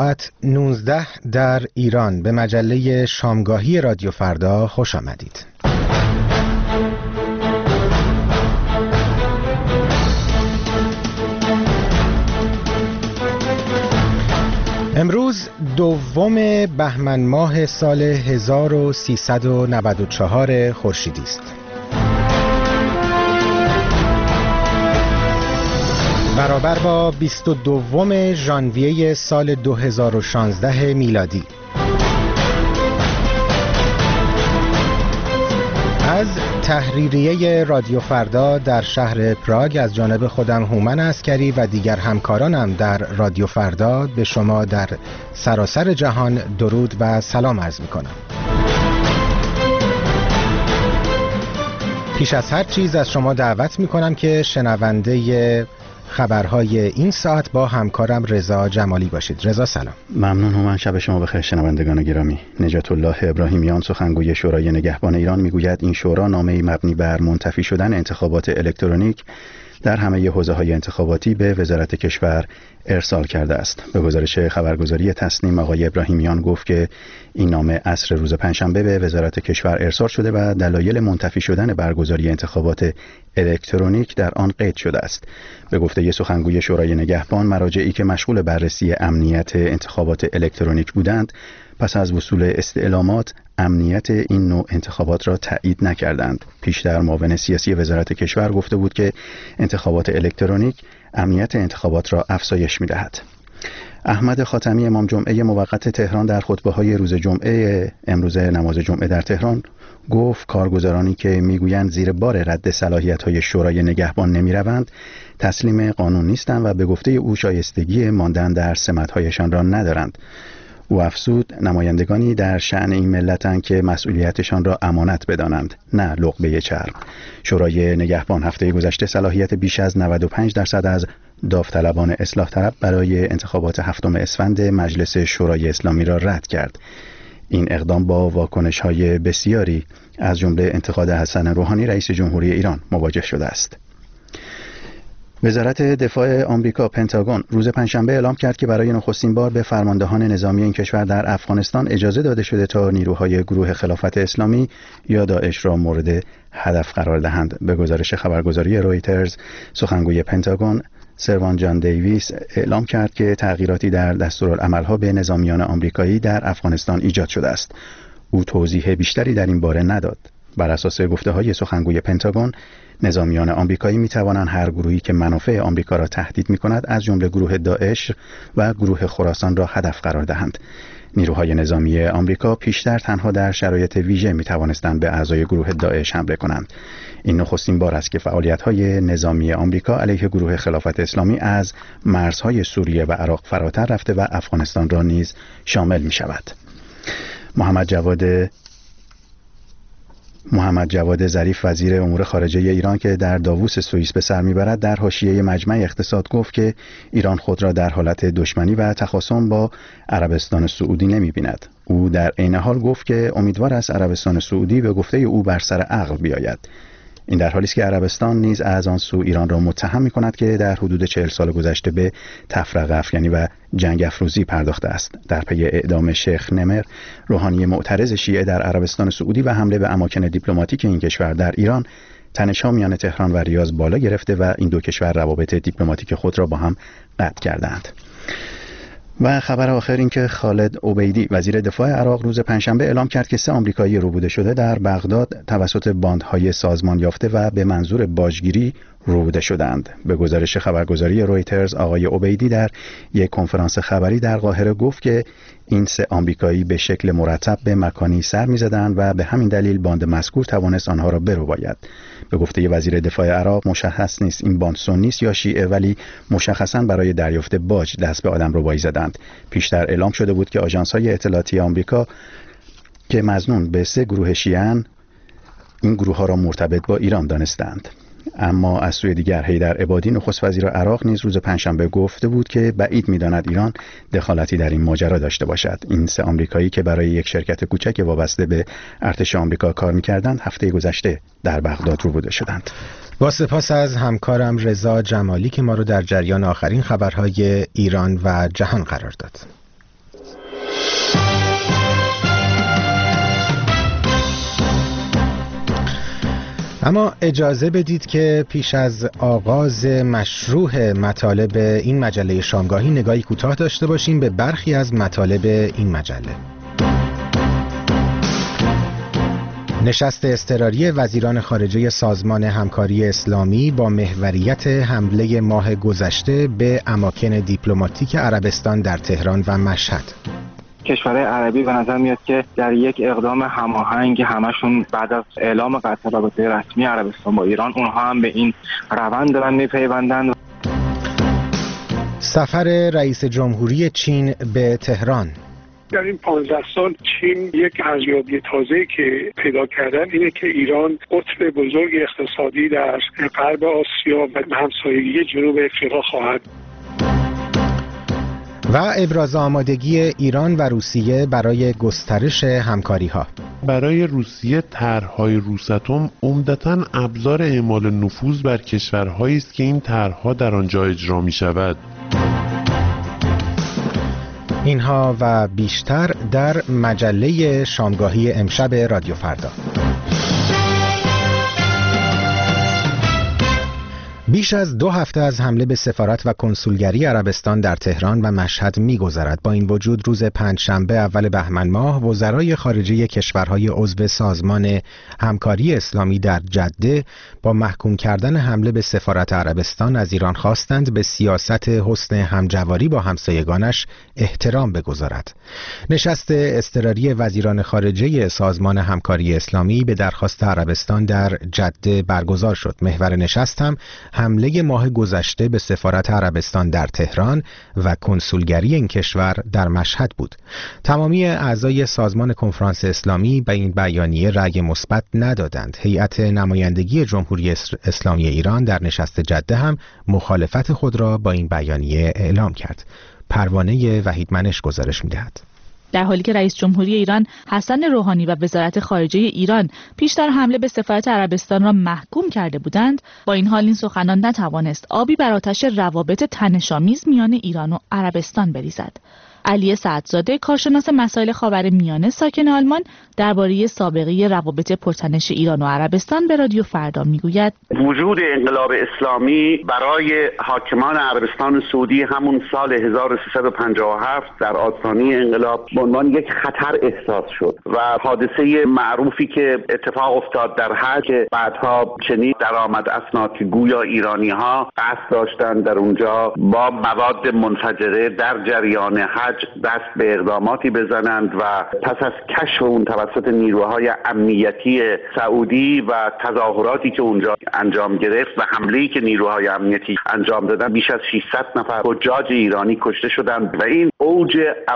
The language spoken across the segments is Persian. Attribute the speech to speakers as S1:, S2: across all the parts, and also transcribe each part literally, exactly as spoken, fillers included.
S1: ساعت نوزده در ایران به مجله شامگاهی رادیو فردا خوش آمدید. امروز دوم بهمن ماه سال هزار و سیصد و نود و چهار خورشیدی است. برابر با بیست و دوم ژانویه سال دو هزار و شانزده میلادی. از تحریریه رادیو فردا در شهر پراگ از جانب خودم هومن عسکری و دیگر همکارانم در رادیو فردا به شما در سراسر جهان درود و سلام عرض می‌کنم. پیش از هر چیز از شما دعوت می‌کنم که شنونده خبرهای این ساعت با همکارم رضا جمالی باشید. رضا سلام.
S2: ممنون هومن، شب شما بخیر شنوندگان گرامی. نجات الله ابراهیمیان سخنگوی شورای نگهبان ایران میگوید این شورا نامه‌ای مبنی بر منتفی شدن انتخابات الکترونیک در همه حوزه‌های انتخاباتی به وزارت کشور ارسال کرده است. به گزارش خبرگزاری تسنیم آقای ابراهیمیان گفت که این نامه عصر روز پنجشنبه به وزارت کشور ارسال شده و دلایل منتفی شدن برگزاری انتخابات الکترونیک در آن قید شده است. به گفته سخنگوی شورای نگهبان، مراجعی که مشغول بررسی امنیت انتخابات الکترونیک بودند پس از وصول استعلامات امنیت این نوع انتخابات را تایید نکردند. پیشتر معاون سیاسی وزارت کشور گفته بود که انتخابات الکترونیک امنیت انتخابات را افزایش می‌دهد. احمد خاتمی امام جمعه موقت تهران در خطبه‌های روز جمعه امروز نماز جمعه در تهران گفت کارگزارانی که میگویند زیر بار رد صلاحیت‌های شورای نگهبان نمی‌روند تسلیم قانون نیستند و به گفته او شایستگی ماندن در سمت‌هایشان را ندارند. او افزود نمایندگانی در شأن این ملتند که مسئولیتشان را امانت بدانند، نه لقمه چرب. شورای نگهبان هفته گذشته صلاحیت بیش از نود و پنج درصد از داوطلبان اصلاح طلب برای انتخابات هفتم اسفند مجلس شورای اسلامی را رد کرد. این اقدام با واکنش‌های بسیاری از جمله انتقاد حسن روحانی رئیس جمهوری ایران مواجه شده است. وزارت دفاع آمریکا پنتاگون روز پنجشنبه اعلام کرد که برای نخستین بار به فرماندهان نظامی این کشور در افغانستان اجازه داده شده تا نیروهای گروه خلافت اسلامی یا داعش را مورد هدف قرار دهند. به گزارش خبرگزاری رویترز، سخنگوی پنتاگون سروان جان دیویس اعلام کرد که تغییراتی در دستورالعمل‌ها به نظامیان آمریکایی در افغانستان ایجاد شده است. او توضیح بیشتری در این باره نداد. بر اساس گفته‌های سخنگوی پنتاگون، نظامیان آمریکایی می‌توانند هر گروهی که منافع آمریکا را تهدید می‌کند از جمله گروه داعش و گروه خراسان را هدف قرار دهند. نیروهای نظامی آمریکا پیشتر تنها در شرایط ویژه می‌توانستند به اعضای گروه داعش حمله کنند. این نخستین بار است که فعالیت‌های نظامی آمریکا علیه گروه خلافت اسلامی از مرزهای سوریه و عراق فراتر رفته و افغانستان را نیز شامل می‌شود. محمد جواد محمد جواد ظریف وزیر امور خارجه ایران که در داووس سوئیس به سر میبرد در حاشیه مجمع اقتصاد گفت که ایران خود را در حالت دشمنی و تخاصم با عربستان سعودی نمیبیند. او در عین حال گفت که امیدوار است عربستان سعودی به گفته او بر سر عقل بیاید. این در حالی است که عربستان نیز از آن سو ایران را متهم می‌کند که در حدود چهل سال گذشته به تفرقه افکنی و جنگ افروزی پرداخته است. در پی اعدام شیخ نمر، روحانی معترض شیعه در عربستان سعودی و حمله به اماکن دیپلماتیک این کشور در ایران، تنش‌ها میان تهران و ریاض بالا گرفته و این دو کشور روابط دیپلماتیک خود را با هم قطع کردند. و خبر آخر این که خالد عبیدی وزیر دفاع عراق روز پنجشنبه اعلام کرد که سه آمریکایی ربوده شده در بغداد توسط باندهای سازمان یافته و به منظور باجگیری ربوده شدند. به گزارش خبرگزاری رویترز، آقای عبیدی در یک کنفرانس خبری در قاهره گفت که این سه آمریکایی به شکل مرتب به مکانی سر می‌زدند و به همین دلیل باند مذکور توانست آنها را برباید. به گفته وزیر دفاع عراق مشخص نیست این باند سنی است یا شیعه، ولی مشخصاً برای دریافت باج دست به آدمربایی زدند. پیشتر اعلام شده بود که آژانس‌های اطلاعاتی آمریکا که مظنون به سه گروه شیعه‌اند این گروه‌ها را مرتبط با ایران دانستند. اما از سوی دیگر حیدر عبادی نخست وزیر عراق نیز روز پنجشنبه گفته بود که بعید می‌داند ایران دخالتی در این ماجرا داشته باشد. این سه آمریکایی که برای یک شرکت کوچک وابسته به ارتش آمریکا کار می‌کردند هفته گذشته در بغداد ربوده شدند.
S1: با سپاس از همکارم رضا جمالی که ما رو در جریان آخرین خبرهای ایران و جهان قرار داد. اما اجازه بدید که پیش از آغاز مشروع مطالب این مجله شامگاهی نگاهی کوتاه داشته باشیم به برخی از مطالب این مجله. نشست اضطراری وزیران خارجه سازمان همکاری اسلامی با محوریت حمله ماه گذشته به اماکن دیپلماتیک عربستان در تهران و مشهد.
S3: کشورهای عربی به نظر میاد که در یک اقدام هماهنگ همشون بعد از اعلام قطع رابطه رسمی عربستان با ایران اونها هم به این روند دارن میپیوندن.
S1: سفر رئیس جمهوری چین به تهران.
S4: در این پانزده سال چین یک ارزیابی تازه‌ای که پیدا کردن اینه که ایران قطب بزرگ اقتصادی در غرب آسیا و همسایگی جنوب افریقا خواهد.
S1: و ابراز آمادگی ایران و روسیه برای گسترش همکاری‌ها.
S5: برای روسیه طرح‌های روساتوم عمدتاً ابزار اعمال نفوذ بر کشورهایی است که این طرح‌ها در آنجا اجرا می‌شود.
S1: اینها و بیشتر در مجله شامگاهی امشب رادیو فردا. بیش از دو هفته از حمله به سفارت و کنسولگری عربستان در تهران و مشهد می‌گذرد. با این وجود روز پنجشنبه اول بهمن ماه وزرای خارجه کشورهای عضو سازمان همکاری اسلامی در جده با محکوم کردن حمله به سفارت عربستان از ایران خواستند به سیاست حسن همجواری با همسایگانش احترام بگذارد. نشست اضطراری وزیران خارجه سازمان همکاری اسلامی به درخواست عربستان در جده برگزار شد. محور نشست هم حمله ماه گذشته به سفارت عربستان در تهران و کنسولگری این کشور در مشهد بود. تمامی اعضای سازمان کنفرانس اسلامی به این بیانیه رأی مثبت ندادند. هیئت نمایندگی جمهوری اسلامی ایران در نشست جده هم مخالفت خود را با این بیانیه اعلام کرد. پروانه وحیدمنش گزارش می‌دهد.
S6: در حالی که رئیس جمهوری ایران حسن روحانی و وزارت خارجه ایران پیشتر حمله به سفارت عربستان را محکوم کرده بودند، با این حال این سخنان نتوانست آبی بر آتش روابط تنش‌آمیز میان ایران و عربستان بریزد. علی سعدزاده، کارشناس مسائل خاورمیانه ساکن آلمان، درباره سابقه روابط پرتنش ایران و عربستان به رادیو فردا میگوید:
S7: وجود انقلاب اسلامی برای حاکمان عربستان سعودی همون سال هزار و سیصد و پنجاه و هفت در آستانه انقلاب به عنوان یک خطر احساس شد و حادثه معروفی که اتفاق افتاد در حج که بعدها چنین درآمد اسناد که گویا ایرانی‌ها قصد داشتند در اونجا با مواد منفجره در جریان حج دست به اقداماتی بزنند و پس از کشف اون توسط نیروهای امنیتی سعودی و تظاهراتی که اونجا انجام گرفت و حمله‌ای که نیروهای امنیتی انجام دادن، بیش از ششصد نفر حجاج ایرانی کشته شدند و این اوج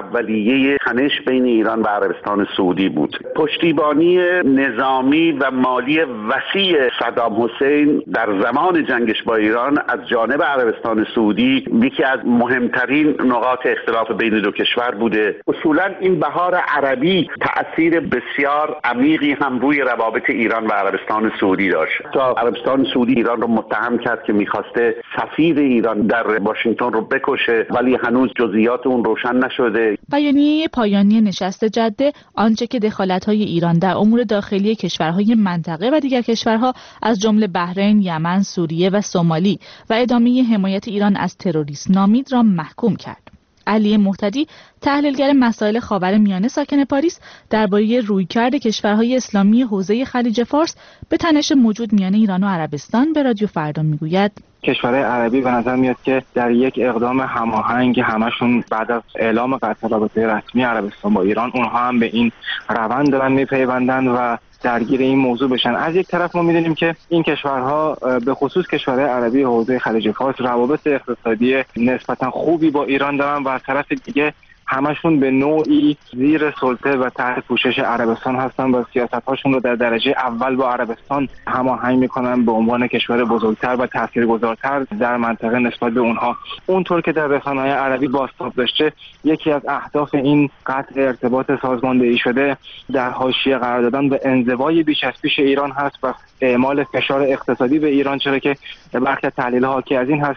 S7: اولیه تنش بین ایران و عربستان سعودی بود. پشتیبانی نظامی و مالی وسیع صدام حسین در زمان جنگش با ایران از جانب عربستان سعودی یکی از مهمترین نقاط اختلاف بین دو کشور بوده. اصولا این بهار عربی تأثیر بسیار عمیقی هم روی روابط ایران و عربستان سعودی داشت. تا عربستان سعودی ایران رو متهم کرد که می‌خواسته سفیر ایران در واشنگتن رو بکشه، ولی هنوز جزئیات اون روشن نشده.
S6: بیانیه پایانی نشست جده آنچه که دخالت‌های ایران در امور داخلی کشورهای منطقه و دیگر کشورها از جمله بحرین، یمن، سوریه و سومالی و ادامه حمایت ایران از تروریسم نامید را محکوم کرد. علی مهتدی، تحلیلگر مسائل خاورمیانه ساکن پاریس، درباره رویکرد کشورهای اسلامی حوزه خلیج فارس به تنش موجود میان ایران و عربستان به رادیو فردا میگوید:
S3: کشورهای عربی به نظر میاد که در یک اقدام هماهنگ همشون بعد از اعلام قطع رابطه رسمی عربستان با ایران اونها هم به این روند دارن میپیوندن و درگیر این موضوع بشن. از یک طرف ما می‌دونیم که این کشورها به خصوص کشورهای عربی حوزه خلیج فارس روابط اقتصادی نسبتا خوبی با ایران دارن و از طرف دیگه همشون به نوعی زیر سلطه و تحت پوشش عربستان هستن و سیاست‌هاشون رو در درجه اول با عربستان هماهنگ می‌کنن به عنوان کشور بزرگتر و تاثیرگذارتر در منطقه نسبت به اونها. اونطور که در رسانه‌های عربی بازتاب داشته، یکی از اهداف این قطع ارتباط سازماندهی شده در حاشیه قرار دادن به انزوای بیش از پیش ایران هست و اعمال فشار اقتصادی به ایران، چرا که برخی تحلیل‌ها حاکی از این هست که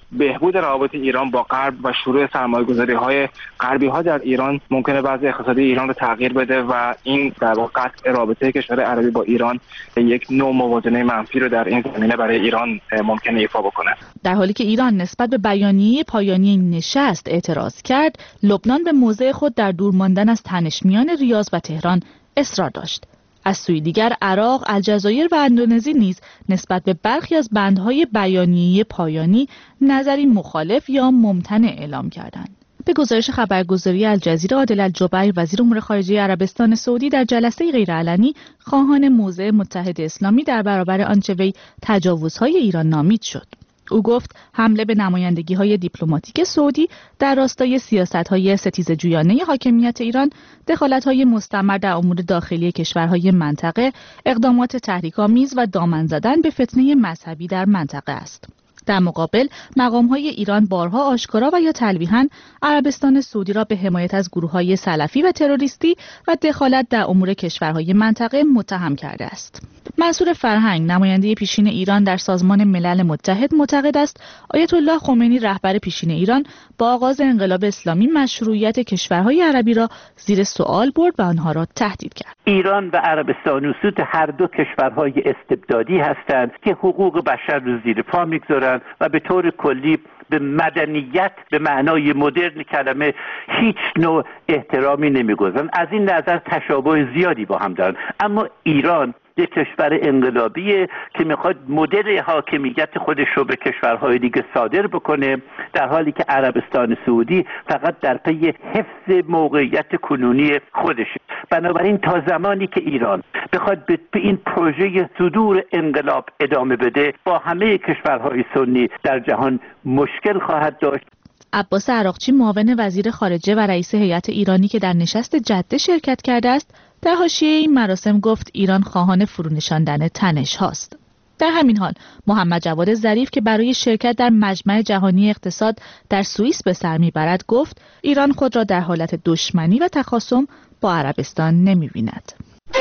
S3: بهبود روابط ایران با غرب و شروع سرمایه‌گذاری‌های غربی ها در ایران ممکنه وضع اقتصادی ایران رو تغییر بده و این در واقع قطع رابطه کشور عربی با ایران یک نوع موازنه منفی رو در این زمینه برای ایران ممکنه ایفا بکنه.
S6: در حالی که ایران نسبت به بیانیه پایانی این نشست اعتراض کرد، لبنان به موضع خود در دور ماندن از تنش میان ریاض و تهران اصرار داشت. از سوی دیگر عراق، الجزایر و اندونزی نیز نسبت به برخی از بندهای بیانیه پایانی نظری مخالف یا ممتنع اعلام کردند. به گزارش خبرگزاری الجزیره، عادل الجبیر وزیر امور خارجه عربستان سعودی در جلسه غیرعلنی خواهان موضع متحد اسلامی در برابر آنچه وی تجاوزهای ایران نامید شد. او گفت حمله به نمایندگی‌های دیپلماتیک سعودی در راستای سیاست‌های ستیزجویانه حاکمیت ایران، دخالت‌های مستمر در امور داخلی کشورهای منطقه، اقدامات تحریک‌آمیز و دامن زدن به فتنه مذهبی در منطقه است. در مقابل مقام‌های ایران بارها آشکارا و یا تلویحاً عربستان سعودی را به حمایت از گروه‌های سلفی و تروریستی و دخالت در امور کشورهای منطقه متهم کرده است. منصور فرهنگ، نماینده پیشین ایران در سازمان ملل متحد، معتقد است آیت الله خمینی رهبر پیشین ایران با آغاز انقلاب اسلامی مشروعیت کشورهای عربی را زیر سوال برد و آنها را تهدید کرد.
S8: ایران و عربستان سعودی هر دو کشورهای استبدادی هستند که حقوق بشر را زیر پا می‌گذارند و به طور کلی به مدنیت به معنای مدرن کلمه هیچ نوع احترامی نمی‌گذارند. از این نظر تشابه زیادی با هم دارند. اما ایران یک کشور انقلابیه که میخواد مدل حاکمیت خودش رو به کشورهای دیگه صادر بکنه، در حالی که عربستان سعودی فقط در پی حفظ موقعیت کنونی خودشه. بنابراین تا زمانی که ایران بخواد به این پروژه صدور انقلاب ادامه بده، با همه کشورهای سنی در جهان مشکل خواهد داشت.
S6: عباس عراقچی، معاون وزیر خارجه و رئیس هیئت ایرانی که در نشست جده شرکت کرده است، در حاشیه این مراسم گفت ایران خواهان فرونشاندن تنش هاست. در همین حال محمد جواد ظریف که برای شرکت در مجمع جهانی اقتصاد در سوئیس به سر میبرد گفت ایران خود را در حالت دشمنی و تخاصم با عربستان نمی‌بیند.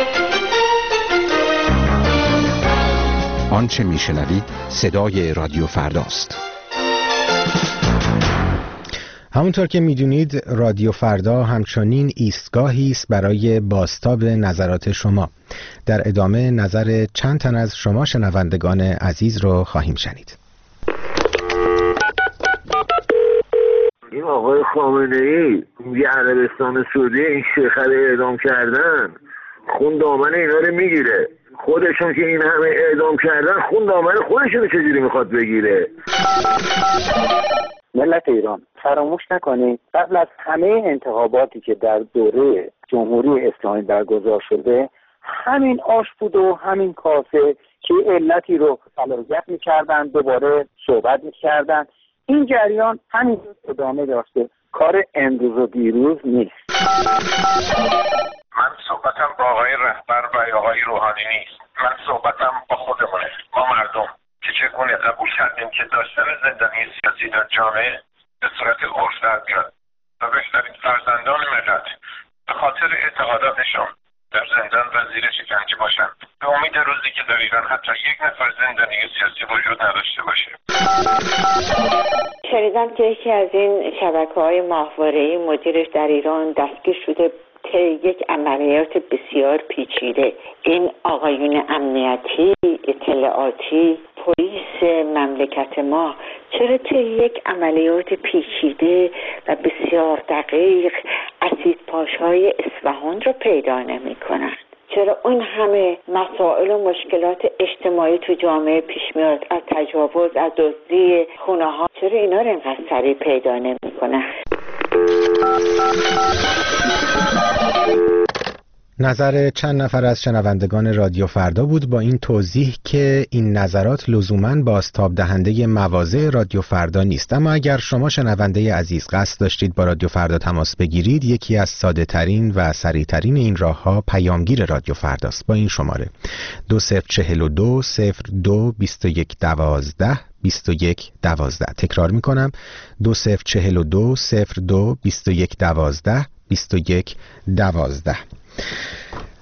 S1: آنچه میشنوید صدای رادیو فرداست. همونطور که میدونید رادیو فردا همچنین ایستگاهی است برای بازتاب نظرات شما. در ادامه نظر چند تن از شما شنوندگان عزیز رو خواهیم شنید.
S9: این آقای خامنه‌ای میگه عربستان سعودی این شیخه رو اعدام کردن، خون دامن اینا رو میگیره. خودشون که این همه اعدام کردن خون دامن خودشون چجوری میخواد بگیره؟
S10: ملت ایران فراموش نکنید قبل از همه انتخاباتی که در دوره جمهوری اسلامی برگزار شده، همین آش بود و همین کاسه که علتی رو فلاحیت میکردن، دوباره صحبت میکردن. این جریان همین ادامه داشته، کار امروز و دیروز نیست.
S11: من صحبتم با آقای رهبر و آقای روحانی نیست، من صحبتم با خودمونه، با مردم که چگونه قبول کردیم که داشتن زندانی سیاسی در جامعه به صورت عرف در بیاد و بهترین فرزندان ملت به خاطر اعتقاداتشون در زندان و زیر شکنجه باشند، به امید روزی که در ایران حتی یک نفر زندانی سیاسی وجود نداشته باشه.
S12: شنیدم که یکی از این شبکه‌های ماهواره‌ای مدیرش در ایران دستگیر شده طی یک عملیات بسیار پیچیده. این آقایون امنیتی، اطلاعاتی، پلیس مملکت ما چرا طی یک عملیات پیچیده و بسیار دقیق اسیدپاش‌های اصفهان رو پیدا نمی‌کنند؟ چرا اون همه مسائل و مشکلات اجتماعی تو جامعه پیش میاد، از تجاوز، از دزدی خونه‌ها، چرا اینا رو اینقدر سریع پیدا نمی‌کنند؟
S1: نظر چند نفر از شنوندگان رادیو فردا بود با این توضیح که این نظرات لزوماً بازتاب دهنده مواضع رادیو فردا نیست. اما اگر شما شنونده عزیز قصد داشتید با رادیو فردا تماس بگیرید، یکی از ساده ترین و سریع ترین این راه ها پیامگیر رادیو فرداست با این شماره دو صفر چهل و دو صفر دو بیست و یک دوازده بیست و یک دوازده. تکرار می کنم دو صفر چهل و دو صفر دو بیست و یک دوازده بیست و یک دوازده.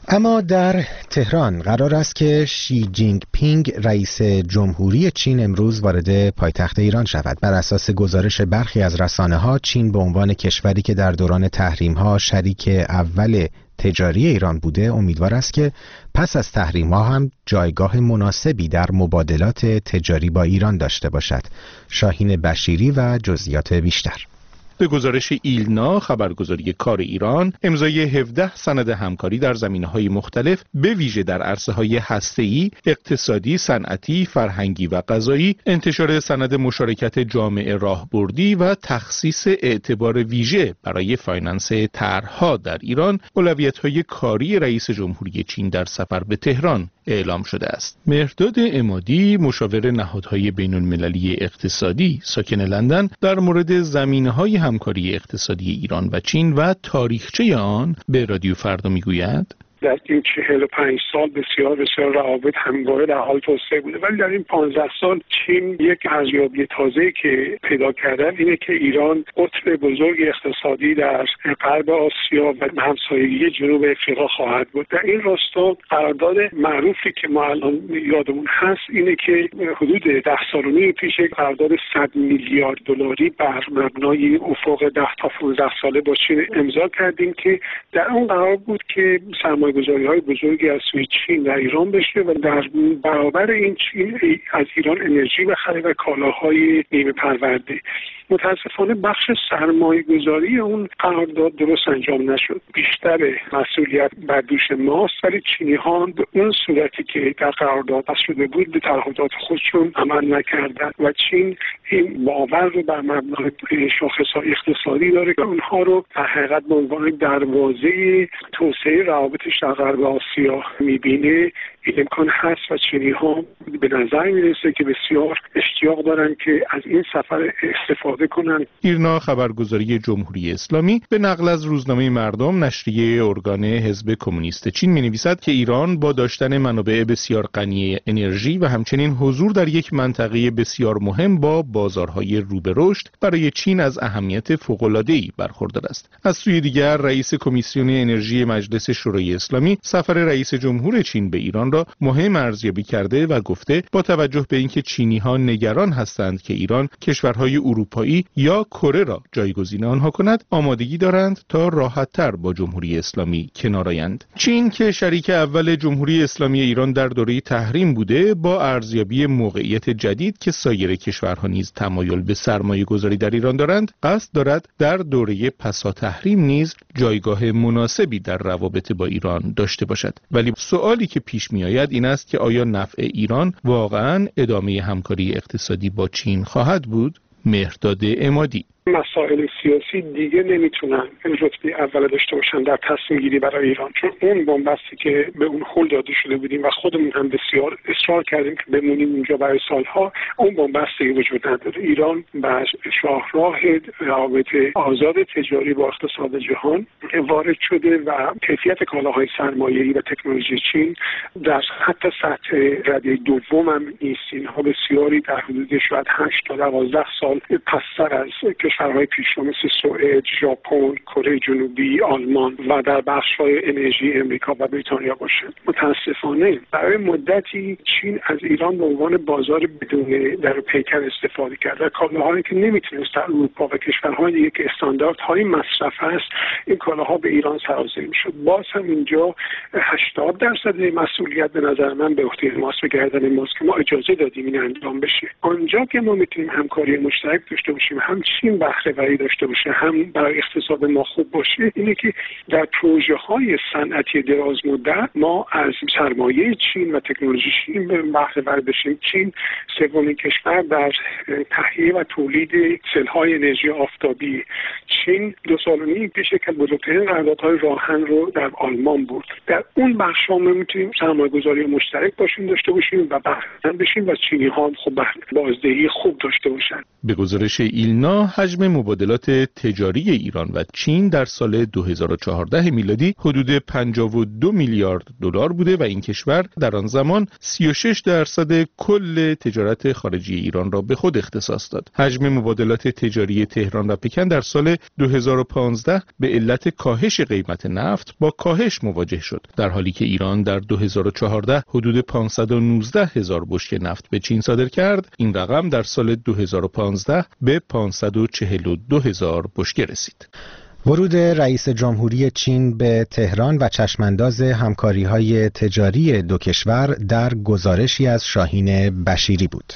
S1: اما در تهران قرار است که شی جینگ پینگ رئیس جمهوری چین امروز وارد پایتخت ایران شود. بر اساس گزارش برخی از رسانه‌ها، چین به عنوان کشوری که در دوران تحریم‌ها شریک اول تجاری ایران بوده، امیدوار است که پس از تحریم‌ها هم جایگاه مناسبی در مبادلات تجاری با ایران داشته باشد. شاهین بشیری و جزئیات بیشتر.
S13: به گزارش ایلنا، خبرگزاری کار ایران، امضای هفده سند همکاری در زمینه‌های مختلف به ویژه در عرصه‌های هسته‌ای، اقتصادی، صنعتی، فرهنگی و غذایی، انتشار سند مشارکت جامعه راهبردی و تخصیص اعتبار ویژه برای فایننس طرح‌ها در ایران، اولویت‌های کاری رئیس جمهوری چین در سفر به تهران اعلام شده است. مهرداد عمادی، مشاور نهادهای بین‌المللی اقتصادی ساکن لندن، در مورد زمینه‌های همکاری اقتصادی ایران و چین و تاریخچه آن به رادیو فردا میگوید:
S4: در این چهل و پنج سال بسیار بسیار روابط همواره در حال توسعه بوده، ولی در این پانزده سال چین یک ارزیابی تازه‌ای که پیدا کردن اینه که ایران قطب بزرگ اقتصادی در غرب آسیا و همسایگی جنوب افریقا خواهد بود. در این راستا قرارداد معروفی که ما الان یادمون هست اینه که حدود ده سال و نیم پیش قرارداد صد میلیارد دلاری بر مبنای افق ده تا پانزده ساله با چین امضا کردیم که در اون قرار بود که سرمایه‌گذاری‌های بزرگی از سوی چین در ایران بشه و در برابر این چین از ایران انرژی بخره و کالاهای نیمه پرورده. متاسفانه بخش سرمایه‌گذاری اون قرارداد درست انجام نشد. بیشتر مسئولیت بر دوش ماست، ولی چینی‌ها به اون صورتی که در قرارداد شده بود به تعهدات خودشون عمل نکردند و چین این باور رو بر مبنای شاخص‌های اقتصادی داره که اونها رو در حقیقت به عنوان دروازه توسعه روابطش در غرب آسیا می‌بینه. این امکان هست و چینی‌ها به نظر می‌رسه که بسیار اشتیاق دارن که از این سفر استفاده کنن.
S13: ایرنا، خبرگزاری جمهوری اسلامی، به نقل از روزنامه مردم، نشریه ارگان حزب کمونیست چین می‌نویسد که ایران با داشتن منابع بسیار غنی انرژی و همچنین حضور در یک منطقه بسیار مهم با بازارهای رو به رشد برای چین از اهمیت فوق‌العاده‌ای برخوردار است. از سوی دیگر، رئیس کمیسیون انرژی مجلس شورای اسلامی سفر رئیس جمهور چین به ایران را مهم ارزیابی کرده و گفته با توجه به اینکه چینی‌ها نگران هستند که ایران کشورهای اروپایی یا کره را جایگزین آنها کند، آمادگی دارند تا راحت‌تر با جمهوری اسلامی کنار آیند. چین که شریک اول جمهوری اسلامی ایران در دوره تحریم بوده، با ارزیابی موقعیت جدید که سایر کشورها نیز تمایل به سرمایه‌گذاری در ایران دارند، قصد دارد در دوره پسا تحریم نیز جایگاه مناسبی در روابط با ایران داشته باشد. ولی سوالی که پیش می‌آید این است که آیا نفع ایران واقعاً ادامه همکاری اقتصادی با چین خواهد بود؟ مهرداد عمادی:
S4: مسائل سیاسی دیگه نمیتونن رتبه اول داشته باشن در تصمیم گیری برای ایران، چون اون بنبستی که به اون هل داده شده بودیم و خودمون هم بسیار اصرار کردیم که بمونیم اونجا برای سالها، اون بنبستی وجود نداره. ایران بر شاهراه روابط آزاد تجاری با اقتصاد جهان وارد شده و کیفیت کالاهای سرمایه‌ای و تکنولوژی چین در حتی سطح رده دوم هم نیست. اینها بسیاری در حدود شاید هشت تا دوازده سال پس‌تر از کشورهای پیشرو مثل سوئد، ژاپن، کره جنوبی، آلمان و در بخش‌های انرژی امریکا و بریتانیا باشند. متاسفانه برای مدتی چین از ایران به عنوان بازار بدون در و پیکر استفاده کرد و کالاهایی که نمیتونست در اروپا و کشورهای دیگه که استانداردهای مصرف هست این کالاها به ایران سرازیر میشد. باز هم اینجا هشتاد درصد مسئولیت به نظر من به عهده ماست، به گردن ماست که ما اجازه دادیم این انجام بشه. آنجا که ما میتونیم همکاری مشترک داشته باشیم، هم چین بهره‌وری داشته باشه، هم برای اقتصاد ما خوب باشه، اینه که در پروژه‌های صنعتی دراز مدت ما از سرمایه چین و تکنولوژی چین بهره‌ور بشیم. چین سومین کشور در تهیه و تولید سل‌های انرژی آفتابی. چین دو سال و نیم پیش که بزرگترین قراردادهای راهن رو در آلمان بود. در اون بخش‌ها ما میتونیم سرمایه‌گذاری مشترک باشیم داشته باشیم و بهره‌مند بشیم و چینی‌ها هم خب بازدهی خوب داشته باشن.
S13: به گزارش ایلنا، حجم حجم مبادلات تجاری ایران و چین در سال دو هزار و چهارده میلادی حدود پنجاه و دو میلیارد دلار بوده و این کشور در آن زمان سی و شش درصد کل تجارت خارجی ایران را به خود اختصاص داد. حجم مبادلات تجاری تهران و پکن در سال دو هزار و پانزده به علت کاهش قیمت نفت با کاهش مواجه شد، در حالی که ایران در دو هزار و چهارده حدود پانصد و نوزده هزار بشکه نفت به چین صادر کرد. این رقم در سال دو هزار و پانزده به پانصد و چهل و دو هزار بشکه رسید.
S1: ورود رئیس جمهوری چین به تهران و چشمانداز همکاری‌های تجاری دو کشور در گزارشی از شاهین بشیری بود.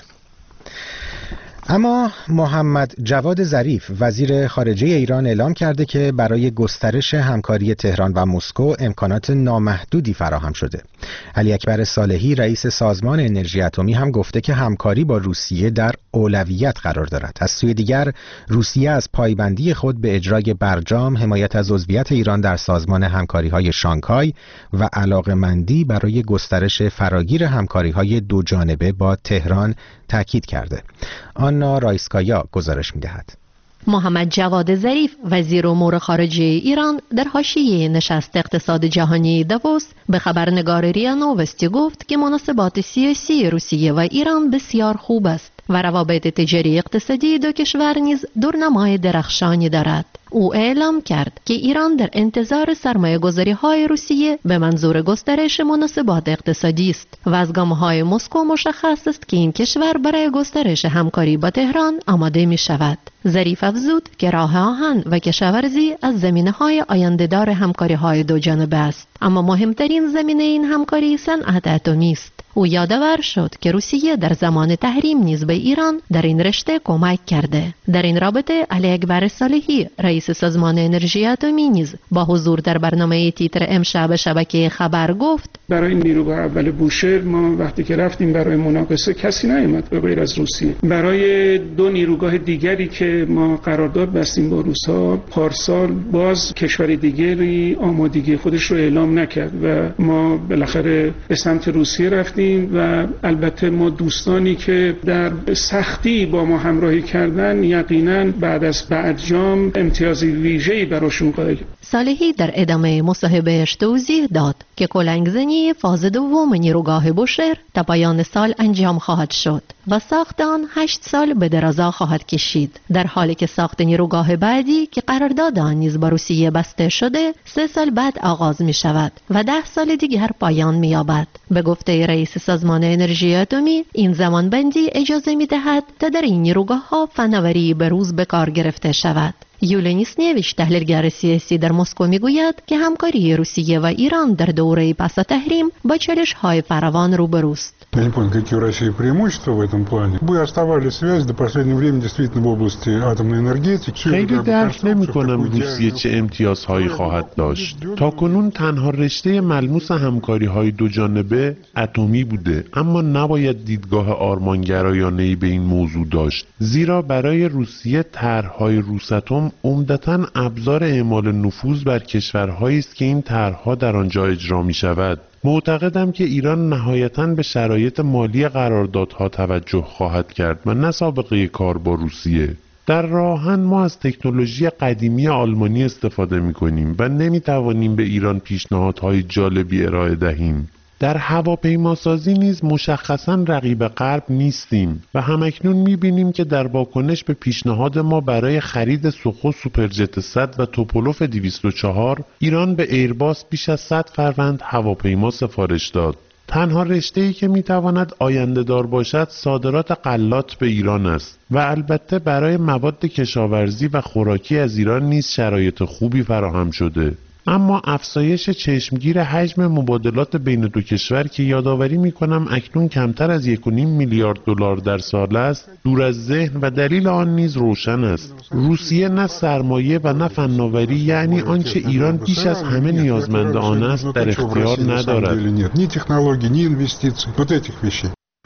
S1: اما محمد جواد ظریف وزیر خارجه ایران اعلام کرده که برای گسترش همکاری تهران و مسکو امکانات نامحدودی فراهم شده. علی اکبر صالحی رئیس سازمان انرژی اتمی هم گفته که همکاری با روسیه در اولویت قرار دارد. از سوی دیگر روسیه از پایبندی خود به اجرای برجام، حمایت از عضویت ایران در سازمان همکاری‌های شانگهای و علاقه‌مندی برای گسترش فراگیر همکاری‌های دو جانبه با تهران تاکید کرده. آنا رایسکایا گزارش می‌دهد.
S14: محمد جواد ظریف وزیر امور خارجه ایران در حاشیه نشست اقتصاد جهانی داووس به خبرنگار ریا نووستی گفت که مناسبات سیاسی روسیه و ایران بسیار خوب است و روابط تجاری اقتصادی دو کشور نیز دورنمای درخشانی دارد. او اعلام کرد که ایران در انتظار سرمایه گذاری های روسیه به منظور گسترش مناسبات اقتصادی است و از گام های مسکو مشخص است که این کشور برای گسترش همکاری با تهران آماده می شود. ظریف افزود که راه آهن و کشاورزی از زمینه های آینده دار همکاری های دو جانبه است، اما مهمترین زمینه این همکاری صنعت اتمی است. او یادآور شد که روسیه در زمان تحریم نیز به ایران در این رشته کمک کرده. در این رابطه علی اکبر صالحی رئیس سازمان انرژی اتمی نیز با حضور در برنامه تیتر امشب شبکه خبر گفت
S15: برای نیروگاه اول بوشهر ما وقتی که رفتیم برای مناقصه کسی نیامد به غیر از روسیه. برای دو نیروگاه دیگری که ما قرارداد بستیم با روس‌ها پارسال باز کشور دیگری آمادگی خودش رو اعلام نکرد و ما بالاخره به سمت روسیه رفتیم و البته ما دوستانی که در سختی با ما همراهی کردن یقینا بعد از برجام امتیاز ویژه‌ای براشون قائلیم.
S14: صالحی در ادامه مصاحبه‌اش توضیح داد که کلنگزنی فاز دوم نیروگاه بوشهر تا پایان سال انجام خواهد شد و ساخت آن هشت سال به درازا خواهد کشید، در حالی که ساخت نیروگاه بعدی که قرارداد آن نیز با روسیه بسته شده سه سال بعد آغاز می شود و ده سال دیگر پایان می یابد. به گفته رئیس سازمان انرژی اتمی این زمان بندی اجازه می دهد تا در این نیروگاه ها فناوری به روز به کار گرفته شود. یولیا نیسنیویچ تحلیلگر سیاسی در مسکو میگوید که همکاری روسیه و ایران در دوره پس از تحریم با چالش‌های فراوان روبروست.
S16: Я не понял, какие у России преимущества в этом плане. Мы оставали связь до последнего времени действительно в области атомной энергетики.
S5: خیلی درک نمی‌کنم روسیه چه امتیازهایی خواهد داشت. تاکنون تنها رشته ملموس همکاری‌های دو جانبه اتمی بوده، اما نباید دیدگاه آرمانگرایانه‌ای به این موضوع داشت. زیرا برای روسیه طرح‌های روساتم عمدتاً ابزار اعمال نفوذ بر کشورهایی است که این طرح‌ها در آنجا اجرا می‌شود. معتقدم که ایران نهایتاً به شرایط مالی قراردادها توجه خواهد کرد و نه سابقه کار با روسیه. در راهن ما از تکنولوژی قدیمی آلمانی استفاده می‌کنیم و نمی‌توانیم به ایران پیشنهادهای جالبی ارائه دهیم. در هواپیماسازی نیز مشخصاً رقیب غرب نیستیم و همکنون می‌بینیم که در واکنش به پیشنهاد ما برای خرید سوخو سوپرجت صد و توپولوف دویست و چهار ایران به ایرباس بیش از صد فروند هواپیما سفارش داد. تنها رشته‌ای که می‌تواند آینده دار باشد صادرات غلات به ایران است و البته برای مواد کشاورزی و خوراکی از ایران نیز شرایط خوبی فراهم شده. اما افزایش چشمگیر حجم مبادلات بین دو کشور که یادآوری می‌کنم اکنون کمتر از یک و نیم میلیارد دلار در سال است دور از ذهن و دلیل آن نیز روشن است. روسیه نه سرمایه و نه فناوری، یعنی آنچه ایران بیش از همه نیازمند آن است، در اختیار ندارد.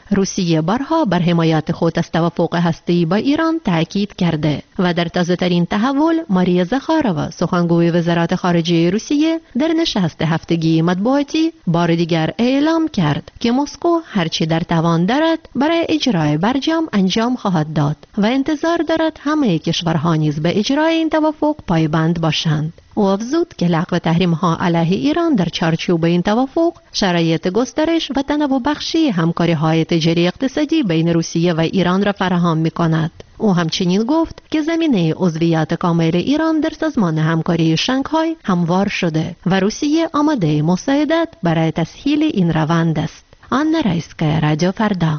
S14: روسیه بارها بر حمایت خود از توافق هسته‌ای با ایران تاکید کرده و در تازه‌ترین تحول ماریا زخارova سخنگوی وزارت خارجه روسیه در نشست هفتگی مطبوعاتی بار دیگر اعلام کرد که مسکو هرچی در توان دارد برای اجرای برجام انجام خواهد داد و انتظار دارد همه کشورها نیز به اجرای این توافق پایبند باشند. او افزود که لغو تحریم‌ها علیه ایران در چارچوب این توافق شرایط گسترش و تنوع بخشی همکاری‌های تجاری اقتصادی بین روسیه و ایران را فراهم می‌کند. او همچنین گفت که زمینه عضویت کامل ایران در سازمان همکاری شانگهای هموار شده و روسیه آماده مساعدت برای تسهیل این روند است. آنا رایسکا، رادیو فردا.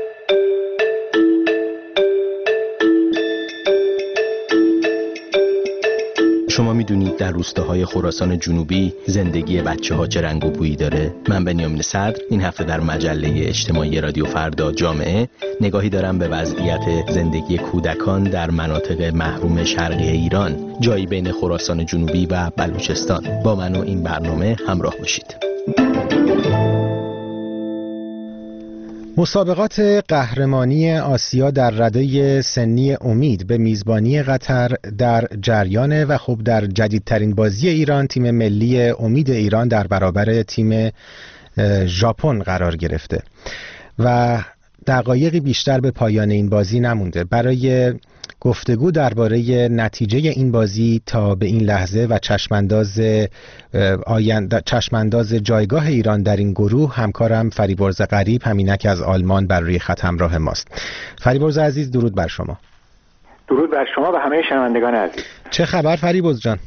S17: شما میدونید در روستاهای خراسان جنوبی زندگی بچه ها چه رنگ و بویی داره؟ من بنیامین صدر این هفته در مجله اجتماعی رادیو فردا جامعه نگاهی دارم به وضعیت زندگی کودکان در مناطق محروم شرقی ایران، جایی بین خراسان جنوبی و بلوچستان. با من و این برنامه همراه باشید.
S1: مسابقات قهرمانی آسیا در رده سنی امید به میزبانی قطر در جریان و خب در جدیدترین بازی ایران تیم ملی امید ایران در برابر تیم ژاپن قرار گرفته و دقایقی بیشتر به پایان این بازی نمونده. برای گفتگو درباره نتیجه این بازی تا به این لحظه و چشمانداز آینده چشمانداز جایگاه ایران در این گروه همکارم فریبرز غریب همینک از آلمان بر روی خط همراه ماست. فریبرز عزیز درود بر شما.
S10: درود بر شما و همه شنوندگان عزیز.
S1: چه خبر فریبرز جان؟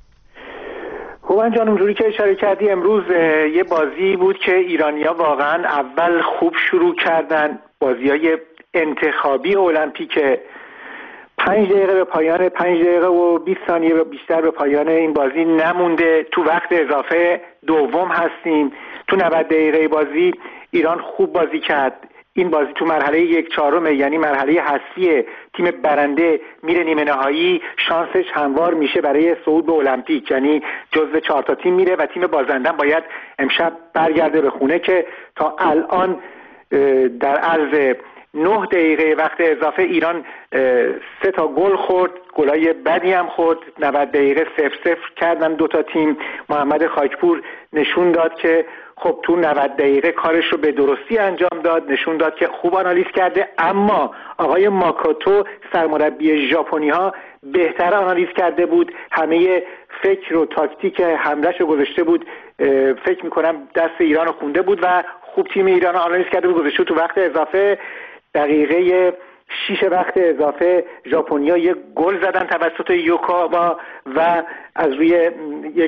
S10: خوبن جان، اونجوری که اشاره کردی امروز یه بازی بود که ایرانی‌ها واقعا اول خوب شروع کردن. بازی‌های انتخابی المپیک پنج دقیقه به پایان پنج دقیقه و بیست ثانیه بیشتر به پایان این بازی نمونده. تو وقت اضافه دوم هستیم. تو نود دقیقه بازی ایران خوب بازی کرد. این بازی تو مرحله یک چهارم یعنی مرحله حذفی تیم برنده میره نیمه نهایی، شانسش هموار میشه برای صعود به المپیک، یعنی جزو چهار تا تیم میره و تیم بازنده باید امشب برگرده به خونه که تا الان در عرض نه دقیقه وقت اضافه ایران سه تا گل خورد، گلای بدی هم خورد. نود دقیقه صفر صفر کردن دو تا تیم. محمد خاکپور نشون داد که خب تو نود دقیقه کارش رو به درستی انجام داد، نشون داد که خوب آنالیز کرده. اما آقای ماکاتو سرمربی ژاپنی ها بهتر آنالیز کرده بود، همه فکر و تاکتیک حمله‌اش رو گذاشته بود، فکر میکنم دست ایران رو خونده بود و خوب تیم ایران رو آنالیز کرده بود، گذاشته تو وقت اضافه. دقیقه شیش وقت اضافه ژاپنیا یک گل زدن توسط یوکاوا و از روی یک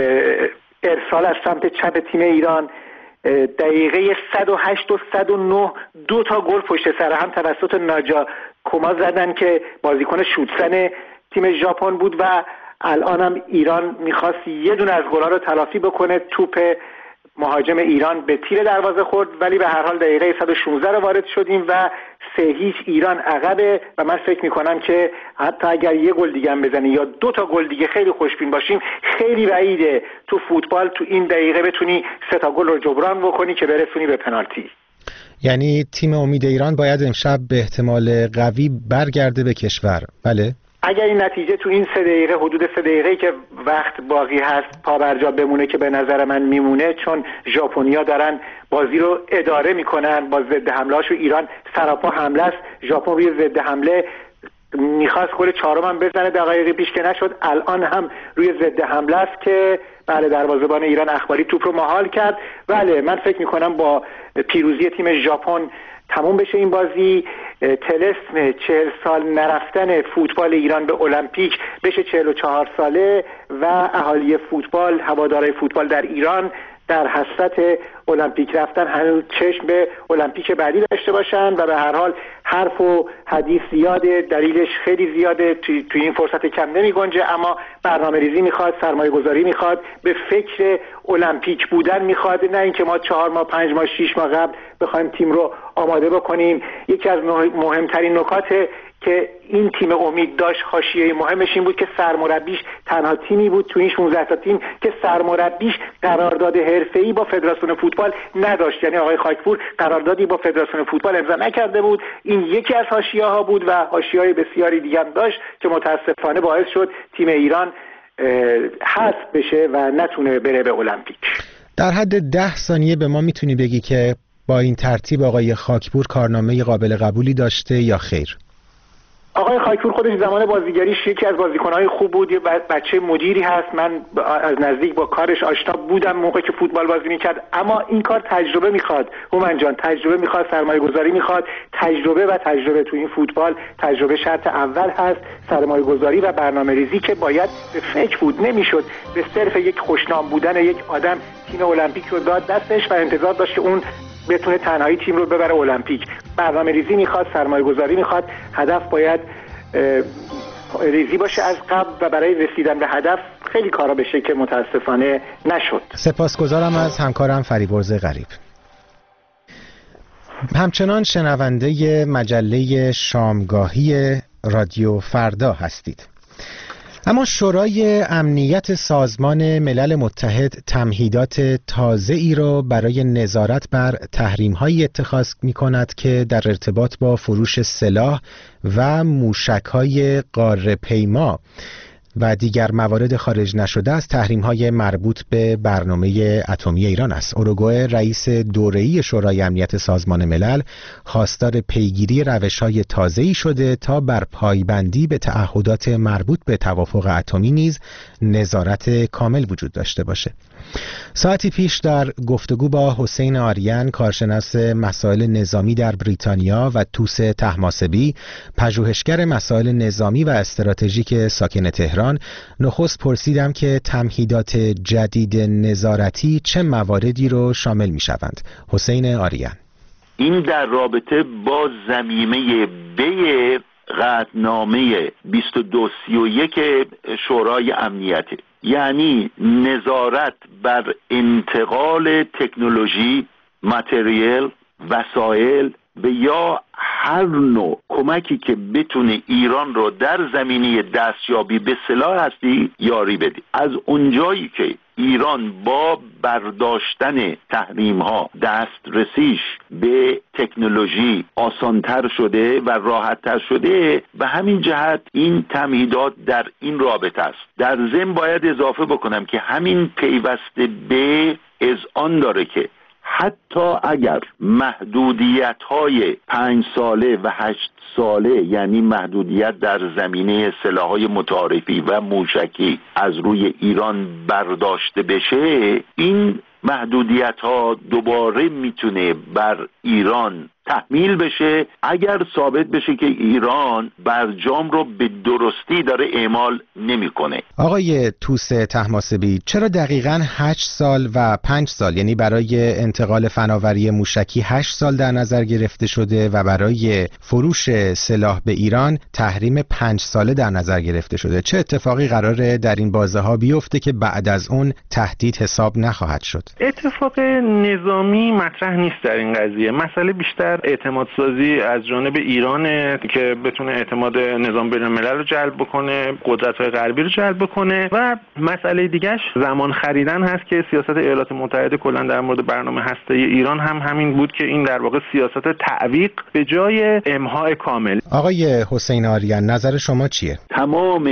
S10: ارسال از سمت چپ تیم ایران دقیقه صد و هشت و صد و نه دو تا گل پشت سر هم توسط ناجا کوما زدن که بازیکن شوتسن تیم ژاپن بود و الان هم ایران میخواست یه دونه از گل‌ها رو تلافی بکنه. توپ مهاجم ایران به تیر دروازه خورد، ولی به هر حال دقیقه صد و شانزده رو وارد شدیم و سه هیچ ایران عقبه و من فکر میکنم که حتی اگر یه گل دیگه هم بزنی یا دو تا گل دیگه خیلی خوشبین باشیم. خیلی بعیده تو فوتبال تو این دقیقه بتونی سه تا گل رو جبران بکنی که برسونی به پنالتی.
S1: یعنی تیم امید ایران باید امشب به احتمال قوی برگرده به کشور. بله،
S10: اگر این نتیجه تو این سه دقیقه حدود سه دقیقه که وقت باقی هست پا بر جا بمونه که به نظر من میمونه، چون ژاپنیا دارن بازی رو اداره میکنن با ضد حمله هاشو. ایران سراپا حمله است، ژاپن روی ضد حمله میخواست گل چهارم هم بزنه دقایقی پیش که نشد، الان هم روی ضد حمله است که بله دروازه‌بان ایران اخباری توپ رو مهال کرد. بله من فکر میکنم با پیروزی تیم ژاپن تموم بشه این بازی، طلسم چهل سال نرفتن فوتبال ایران به المپیک بشه چهل و چهار ساله و اهالی فوتبال، هوادارهای فوتبال در ایران در حسرت المپیک رفتن هنوز چشم به المپیک بعدی داشته باشن و به هر حال حرف و حدیث زیاده، دلیلش خیلی زیاده، توی تو این فرصت کم نمی گنجه، اما برنامه ریزی میخواد، سرمایه گذاری میخواد، به فکر المپیک بودن میخواد، نه اینکه ما چهار ماه پنج ماه شیش ماه قبل بخوایم تیم رو آماده بکنیم. یکی از مهمترین نکات
S8: که این تیم امید داشت حاشیه مهمش این بود که سرمربیش تنها تیمی بود تو این شانزده تا تیم که سرمربیش قرارداد حرفه‌ای با فدراسیون فوتبال نداشت. یعنی آقای خاکپور قراردادی با فدراسیون فوتبال امضا نکرده بود. این یکی از حاشیه‌ها بود و حاشیه‌های بسیاری دیگه هم داشت که متاسفانه باعث شد تیم ایران حذف بشه و نتونه بره به المپیک.
S1: در حد ده ثانیه به ما میتونی بگی که با این ترتیب آقای خاکپور کارنامه قابل قبولی داشته یا خیر؟
S8: آقای خاکپور خودش زمان بازیگریش یکی از بازیکن‌های خوب بود، یه بچه مدیری هست، من از نزدیک با کارش آشنا بودم موقعی که فوتبال بازی می‌کرد، اما این کار تجربه می‌خواد. هومن جان تجربه می‌خواد، سرمایه‌گذاری می‌خواد، تجربه و تجربه تو این فوتبال تجربه شرط اول هست، سرمایه‌گذاری و برنامه‌ریزی که باید به فکر بود، نمی‌شد به صرف یک خوشنام بودن یک آدم تیم المپیک رو داد دستش و انتظار داشت که اون بتونه تنهایی تیم رو ببره المپیک. برنامه ریزی میخواد، سرمایه گذاری میخواد، هدف باید ریزی باشه از قبل و برای رسیدن به هدف خیلی کارا بشه که متاسفانه نشد.
S1: سپاسگزارم از همکارم فریبرز غریب. همچنان شنونده مجله شامگاهی رادیو فردا هستید. اما شورای امنیت سازمان ملل متحد تمهیدات تازه‌ای را برای نظارت بر تحریم‌هایی اتخاذ می‌کند که در ارتباط با فروش سلاح و موشک‌های قاره‌پیما و دیگر موارد خارج نشده از تحریم‌های مربوط به برنامه اتمی ایران است. اوروگوئه رئیس دوره‌ای شورای امنیت سازمان ملل خواستار پیگیری روش‌های تازه‌ای شده تا بر پایبندی به تعهدات مربوط به توافق اتمی نیز نظارت کامل وجود داشته باشه. ساعتی پیش در گفتگو با حسین آریان کارشناس مسائل نظامی در بریتانیا و توس طهماسبی پژوهشگر مسائل نظامی و استراتژیک ساکن تهران نخست پرسیدم که تمهیدات جدید نظارتی چه مواردی رو شامل می شوند. حسین آریان:
S18: این در رابطه با ضمیمه بی قطعنامه بیست و دو سی و یک شورای امنیته، یعنی نظارت بر انتقال تکنولوژی، متریال، وسایل به یا هر نوع کمکی که بتونه ایران رو در زمینه دستیابی به سلاح هستی یاری بده. از اونجایی که ایران با برداشتن تحریم ها دسترسیش به تکنولوژی آسانتر شده و راحتتر شده، به همین جهت این تمهیدات در این رابطه است. در ضمن باید اضافه بکنم که همین پیوسته به اذعان داره که حتی اگر محدودیت های پنج ساله و هشت ساله، یعنی محدودیت در زمینه سلاح‌های متعارفی و موشکی از روی ایران برداشته بشه، این محدودیت ها دوباره میتونه بر ایران تحمیل بشه اگر ثابت بشه که ایران برجام رو به درستی داره اعمال نمیکنه.
S1: آقای توس طهماسبی، چرا دقیقاً هشت سال و پنج سال، یعنی برای انتقال فناوری موشکی هشت سال در نظر گرفته شده و برای فروش سلاح به ایران تحریم پنج ساله در نظر گرفته شده؟ چه اتفاقی قراره در این بازه ها بیفته که بعد از اون تهدید حساب نخواهد شد؟
S13: اتفاق نظامی مطرح نیست در این قضیه. مسئله بیشتر اعتماد سازی از جانب ایرانه که بتونه اعتماد نظام بین الملل رو جلب بکنه، قدرت‌های غربی رو جلب بکنه، و مسئله دیگه‌اش زمان خریدن هست که سیاست ایالات متحده کلا در مورد برنامه هسته‌ای ایران هم همین بود که این در واقع سیاست تعویق به جای امحاء کامل.
S1: آقای حسین آریان، نظر شما چیه؟
S18: تمام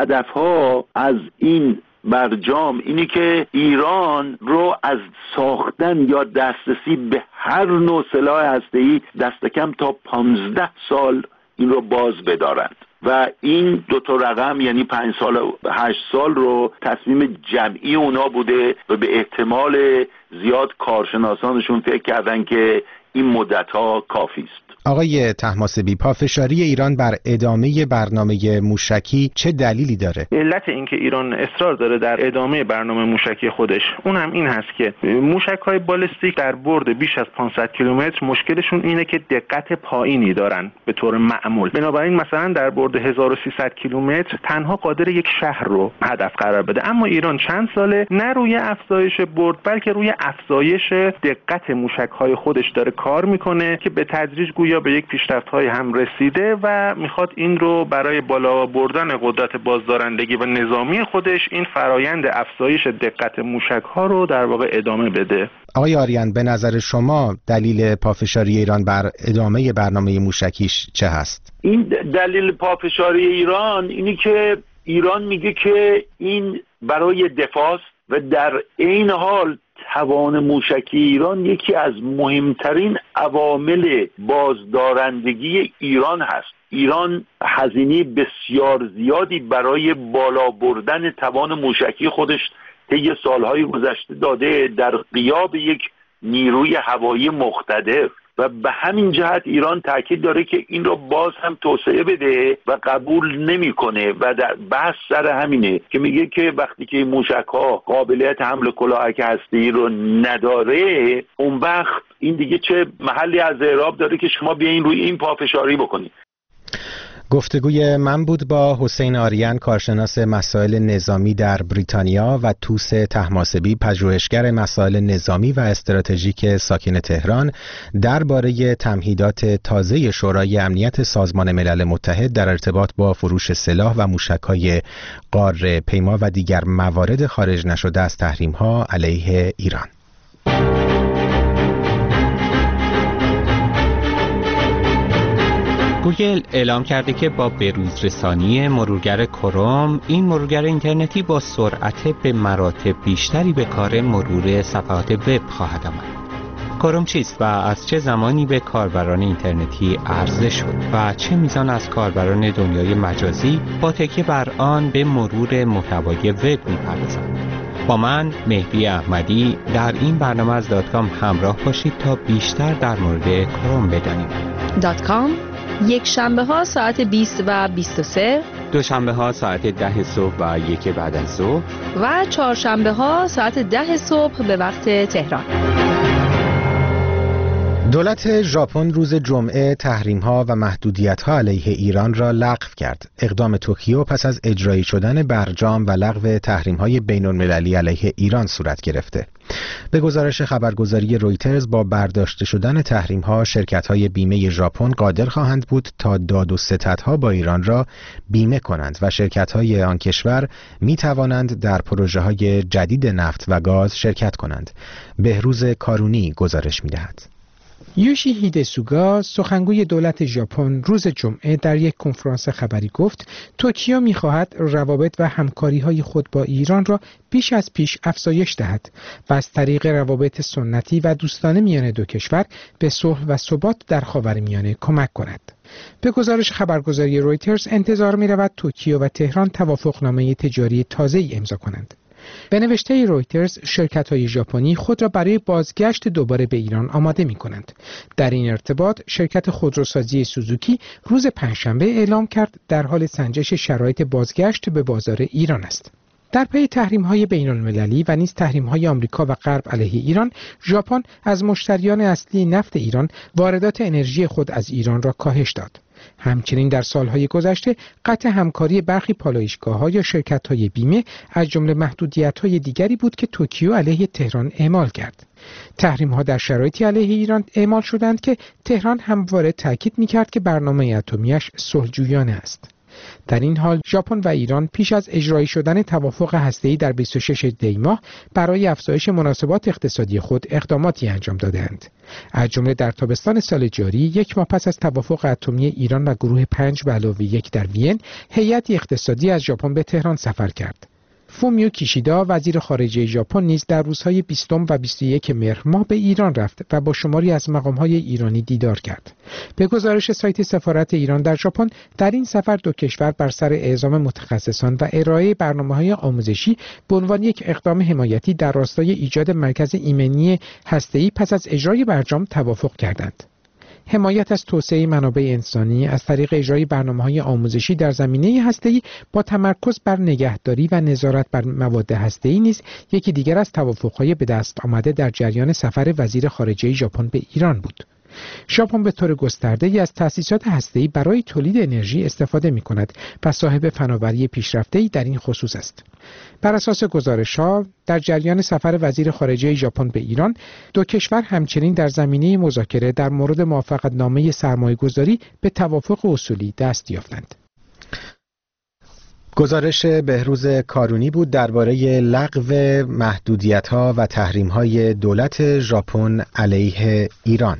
S18: هدف‌ها از این برجام اینی که ایران رو از ساختن یا دسترسی به هر نوع سلاح هسته‌ای دست کم تا پانزده سال این رو باز بدارند و این دو تا رقم یعنی پنج سال و هشت سال رو تصمیم جمعی اونا بوده و به احتمال زیاد کارشناسانشون فکر کردن که این مدت‌ها کافی است.
S1: آقای طهماسبی، پافشاری ایران بر ادامه برنامه موشکی چه دلیلی داره؟
S13: علت اینکه ایران اصرار داره در ادامه برنامه موشکی خودش اون هم این هست که موشک‌های بالستیک در برد بیش از پانصد کیلومتر مشکلشون اینه که دقت پایینی دارن به طور معمول. بنابراین مثلا در برد هزار و سیصد کیلومتر تنها قادر یک شهر رو هدف قرار بده، اما ایران چند ساله نه روی افزایش برد بلکه روی افزایش دقت موشک‌های خودش داره کار میکنه که به تدریج گویا تکنولوژی‌ها به یک پیشرفت‌های هم رسیده و میخواد این رو برای بالا بردن قدرت بازدارندگی و نظامی خودش این فرایند افزایش دقت موشک‌ها رو در واقع ادامه بده.
S1: آقای آریان، به نظر شما دلیل پافشاری ایران بر ادامه برنامه موشکیش چه هست؟
S18: این دلیل پافشاری ایران اینی که ایران میگه که این برای دفاع و در عین حال توان موشکی ایران یکی از مهمترین عوامل بازدارندگی ایران هست. ایران هزینه بسیار زیادی برای بالا بردن توان موشکی خودش طی سالهای گذشته داده در غیاب یک نیروی هوایی مقتدر و به همین جهت ایران تاکید داره که این رو باز هم توسعه بده و قبول نمیکنه و در بحث سر همینه که میگه که وقتی که موشک‌ها قابلیت حمل کلاهک هسته‌ای رو نداره، اون وقت این دیگه چه محلی از اعراب داره که شما بیاین روی این پافشاری بکنید.
S1: گفتگوی من بود با حسین آریان، کارشناس مسائل نظامی در بریتانیا، و توس طهماسبی، پژوهشگر مسائل نظامی و استراتژیک ساکن تهران، درباره تمهیدات تازه شورای امنیت سازمان ملل متحد در ارتباط با فروش سلاح و موشک‌های غار پیما و دیگر موارد خارج نشده از تحریم‌ها علیه ایران.
S19: گوگل اعلام کرده که با بروزرسانی مرورگر کروم، این مرورگر اینترنتی با سرعت به مراتب بیشتری به کار مرور صفحات وب خواهد آمد. کروم چیست و از چه زمانی به کاربران اینترنتی عرضه شد و چه میزان از کاربران دنیای مجازی با تکیه بر آن به مرور محتوای وب می‌پردازند؟ با من مهدی احمدی در این برنامه از دات کام همراه باشید تا بیشتر در مورد کروم بدانیم.
S14: دات کام یک شنبه ها ساعت بیست و بیست و سه،
S19: دوشنبه ها ساعت ده صبح و یک بعد از ظهر
S14: و چهارشنبه ها ساعت ده صبح به وقت تهران.
S1: دولت ژاپن روز جمعه تحریم‌ها و محدودیت‌ها علیه ایران را لغو کرد. اقدام توکیو پس از اجرایی شدن برجام و لغو تحریم‌های بین‌المللی علیه ایران صورت گرفته. به گزارش خبرگزاری رویترز، با برداشته شدن تحریم‌ها شرکت‌های بیمه ژاپن قادر خواهند بود تا داد و ستدها با ایران را بیمه کنند و شرکت‌های آن کشور می‌توانند در پروژه‌های جدید نفت و گاز شرکت کنند. بهروز کارونی گزارش می‌دهد.
S20: یوشیهیده سوگا، سخنگوی دولت ژاپن، روز جمعه در یک کنفرانس خبری گفت توکیو می‌خواهد روابط و همکاری‌های خود با ایران را بیش از پیش افزایش دهد و از طریق روابط سنتی و دوستانه میان دو کشور به صلح و ثبات در خاورمیانه کمک کند. به گزارش خبرگزاری رویترز، انتظار می‌رود توکیو و تهران توافقنامه تجاری تازه‌ای امضا کنند. به نوشته رویترز، شرکت‌های ژاپنی خود را برای بازگشت دوباره به ایران آماده می‌کنند. در این ارتباط، شرکت خودروسازی سوزوکی روز پنجشنبه اعلام کرد در حال سنجش شرایط بازگشت به بازار ایران است. در پی تحریم‌های بین‌المللی و نیز تحریم‌های آمریکا و غرب علیه ایران، ژاپن از مشتریان اصلی نفت ایران واردات انرژی خود از ایران را کاهش داد. همچنین در سالهای گذشته قطع همکاری برخی پالایشگاه‌ها یا شرکت‌های بیمه از جمله محدودیت‌های دیگری بود که توکیو علیه تهران اعمال کرد. تحریم‌ها در شرایطی علیه ایران اعمال شدند که تهران همواره تاکید می‌کرد که برنامه اتمی‌اش صلح‌جویانه است. در این حال ژاپن و ایران پیش از اجرایی شدن توافق هسته‌ای در بیست و شش دی ماه برای افزایش مناسبات اقتصادی خود اقداماتی انجام دادند. از جمله در تابستان سال جاری، یک ماه پس از توافق اتمی ایران و گروه پنج به علاوه یک در وین، هیئتی اقتصادی از ژاپن به تهران سفر کرد. فومیو کیشیدا، وزیر خارجه ژاپن، نیز در روزهای بیستم و بیست و یکم مهر ماه به ایران رفت و با شماری از مقام‌های ایرانی دیدار کرد. به گزارش سایت سفارت ایران در ژاپن، در این سفر دو کشور بر سر اعزام متخصصان و ارائه برنامه‌های آموزشی به عنوان یک اقدام حمایتی در راستای ایجاد مرکز ایمنی هسته‌ای پس از اجرای برجام توافق کردند. حمایت از توسعه منابع انسانی از طریق اجرای برنامه‌های آموزشی در زمینه هسته‌ای با تمرکز بر نگهداری و نظارت بر مواد هسته‌ای نیز یکی دیگر از توافق‌های به دست آمده در جریان سفر وزیر خارجه ژاپن به ایران بود. ژاپن به طور گسترده‌ای از تأسیسات هسته‌ای برای تولید انرژی استفاده می‌کند و صاحب فناوری پیشرفته‌ای در این خصوص است. بر اساس گزارش‌ها در جریان سفر وزیر خارجه ژاپن به ایران، دو کشور همچنین در زمینه مذاکره در مورد موافقتنامه سرمایه‌گذاری به توافق اصولی دست یافتند.
S1: گزارش بهروز کارونی بود درباره لغو محدودیت‌ها و تحریم‌های دولت ژاپن علیه ایران.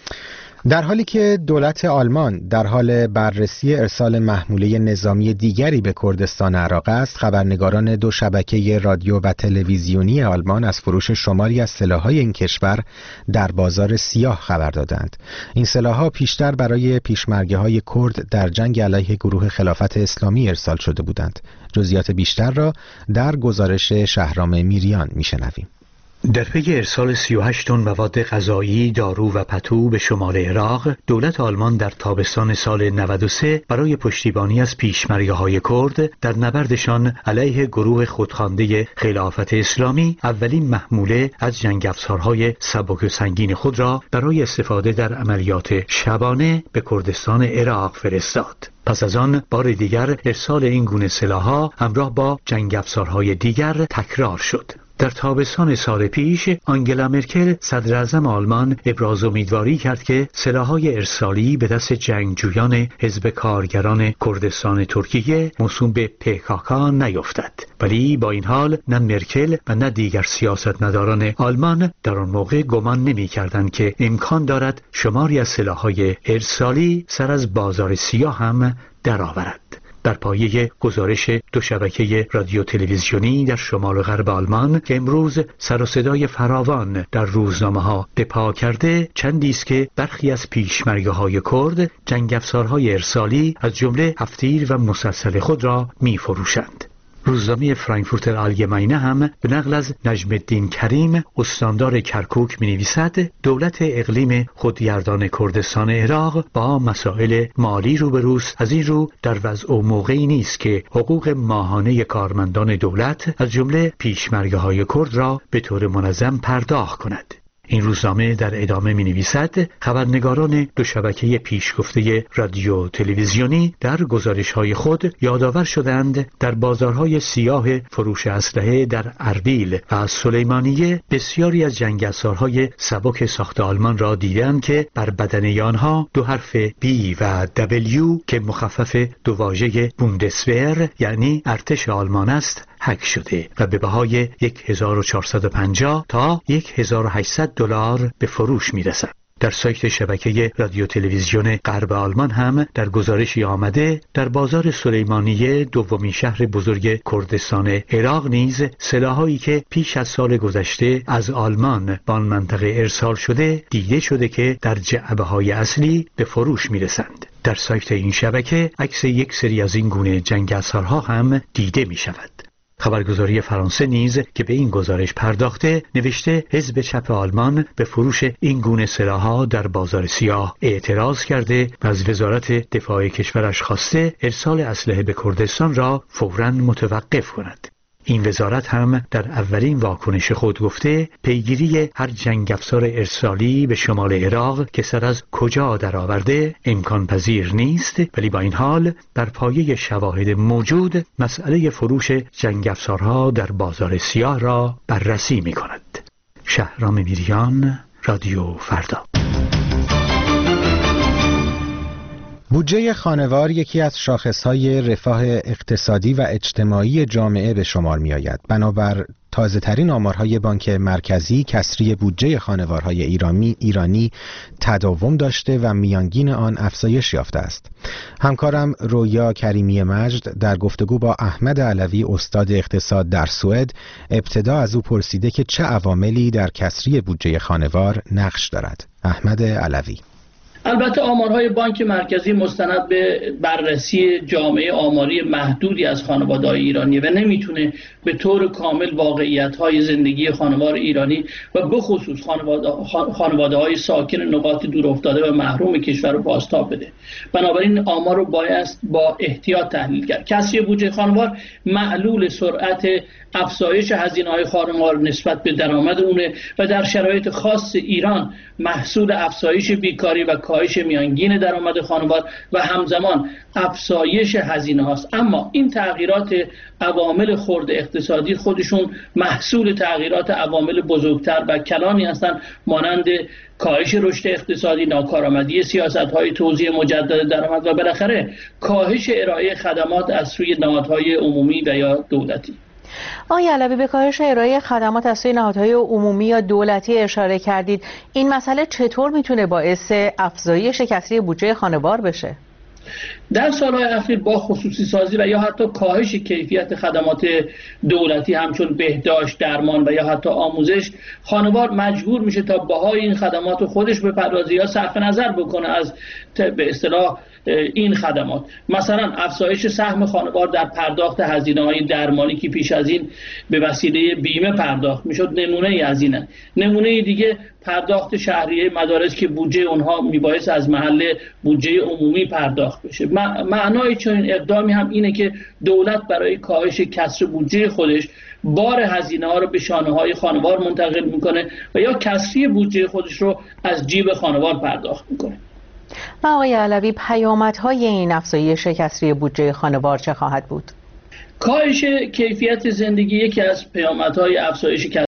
S1: در حالی که دولت آلمان در حال بررسی ارسال محموله نظامی دیگری به کردستان عراق است، خبرنگاران دو شبکه رادیو و تلویزیونی آلمان از فروش شماری از سلاح‌های این کشور در بازار سیاه خبر دادند. این سلاح‌ها پیشتر برای پیشمرگه‌های کرد در جنگ علیه گروه خلافت اسلامی ارسال شده بودند. جزئیات بیشتر را در گزارش شهرام میریان میشنویم.
S21: در پی ارسال سی و هشت تن مواد غذایی، دارو و پتو به شمال عراق، دولت آلمان در تابستان سال نود و سه برای پشتیبانی از پیشمرگه‌های کرد در نبردشان علیه گروه خودخوانده خلافت اسلامی اولین محموله از جنگ افزارهای سبک و سنگین خود را برای استفاده در عملیات شبانه به کردستان عراق فرستاد. پس از آن بار دیگر ارسال این گونه سلاح‌ها همراه با جنگ افزارهای دیگر تکرار شد. در تابستان سال پیش آنگلا مرکل صدر اعظم آلمان ابراز امیدواری کرد که سلاح‌های ارسالی به دست جنگجویان حزب کارگران کردستان ترکیه موسوم به پی-کا-کا نیفتد، ولی با این حال نه مرکل و نه دیگر سیاستمداران آلمان در آن موقع گمان نمی‌کردند که امکان دارد شماری از سلاح‌های ارسالی سر از بازار سیاه هم درآورد. در پایه گزارش دو شبکه رادیو تلویزیونی در شمال و غرب آلمان که امروز سر و صدای فراوان در روزنامه‌ها به پا کرده، چندی است که برخی از پیشمرگه‌های کرد جنگ افزارهای ارسالی از جمله هفتیر و مسلسل خود را می‌فروشند. روزنامه فرانکفورتر آلگماینه هم به نقل از نجم الدین کریم استاندار کرکوک می‌نویسد دولت اقلیم خودگردان کردستان عراق با مسائل مالی روبروست، از این رو در وضع و موقعی نیست که حقوق ماهانه کارمندان دولت از جمله پیشمرگه‌های کرد را به طور منظم پرداخت کند. این روزنامه در ادامه می نویسد خبرنگاران دو شبکه پیشگفته رادیو تلویزیونی در گزارش‌های خود یادآور شدند در بازارهای سیاه فروش اسلحه در اربیل و سلیمانیه بسیاری از جنگ افزارهای سبک ساخت آلمان را دیدند که بر بدنه آنها دو حرف بی و دبلیو که مخفف دو واژه بوندسویر یعنی ارتش آلمان است هک شده و به بهای هزار و چهارصد و پنجاه تا هزار و هشتصد دلار به فروش میرسد. در سایت شبکه رادیو تلویزیون غرب آلمان هم در گزارشی آمده در بازار سلیمانیه دومین شهر بزرگ کردستان عراق نیز سلاح‌هایی که پیش از سال گذشته از آلمان به آن منطقه ارسال شده دیده شده که در جعبه‌های اصلی به فروش میرسند. در سایت این شبکه عکس یک سری از این گونه جنگ افزارها هم دیده می شود. خبرگزاری فرانسه نیز که به این گزارش پرداخته نوشته حزب چپ آلمان به فروش این گونه سلاح‌ها در بازار سیاه اعتراض کرده و از وزارت دفاع کشورش خواسته ارسال اسلحه به کردستان را فوراً متوقف کند. این وزارت هم در اولین واکنش خود گفته پیگیری هر جنگ افزار ارسالی به شمال عراق که سر از کجا درآورده امکان پذیر نیست، ولی با این حال بر پایه شواهد موجود مسئله فروش جنگ افزارها در بازار سیاه را بررسی می کند. شهرام میریان، رادیو فردا.
S1: بودجه خانوار یکی از شاخصهای رفاه اقتصادی و اجتماعی جامعه به شمار می آید. بنابر تازه ترین آمارهای بانک مرکزی کسری بودجه خانوارهای ایرانی ایرانی تداوم داشته و میانگین آن افزایش یافته است. همکارم رویا کریمی مجد در گفتگو با احمد علوی استاد اقتصاد در سوئد ابتدا از او پرسیده که چه عواملی در کسری بودجه خانوار نقش دارد. احمد علوی:
S2: البته آمارهای بانک مرکزی مستند به بررسی جامعه آماری محدودی از خانواده‌های ایرانی و نمیتونه به طور کامل واقعیت‌های زندگی خانوار ایرانی و به خصوص خانواده‌های ساکن نقاط دورافتاده و محروم کشور رو بازتاب بده. بنابراین آمار رو باید با احتیاط تحلیل کرد. کسری بودجه خانوار معلول سرعت افزایش هزینه‌های خانوار نسبت به درآمد اونه و در شرایط خاص ایران محصول افزایش بیکاری و کاهش میانگین درآمد خانوار و همزمان افزایش هزینه هاست. اما این تغییرات عوامل خرد اقتصادی خودشون محصول تغییرات عوامل بزرگتر و کلانی هستند، مانند کاهش رشد اقتصادی، ناکارآمدی سیاست‌های توزیع مجدد درآمد و بالاخره کاهش ارائه خدمات از سوی نهادهای عمومی و یا دولتی.
S22: آقای علوی، به کاهش ارائه خدمات از سوی نهادهای عمومی یا دولتی اشاره کردید. این مسئله چطور میتونه باعث افزایش کسری بودجه خانوار بشه؟
S2: در سالهای اخیر با خصوصی سازی و یا حتی کاهش کیفیت خدمات دولتی همچون بهداشت، درمان و یا حتی آموزش، خانوار مجبور میشه تا بهای این خدمات خودش بپردازه یا صرف نظر بکنه از به اصطلاح این خدمات. مثلا افزایش سهم خانوار در پرداخت هزینه‌های درمانی که پیش از این به وسیله بیمه پرداخت میشد نمونه ای از اینه. نمونه دیگه پرداخت شهریه مدارس که بودجه اونها میبایست از محل بودجه عمومی پرداخت بشه. معنای چنین اقدامی هم اینه که دولت برای کاهش کسر بودجه خودش بار هزینه ها رو به شانه های خانوار منتقل میکنه و یا کسری بودجه خودش رو از جیب خانوار پرداخت میکنه.
S22: و آقای علوی، پیامدهای این افزایش کسری بودجه خانوار چه خواهد بود؟
S2: کاهش کیفیت زندگی یکی از پیامدهای افزایش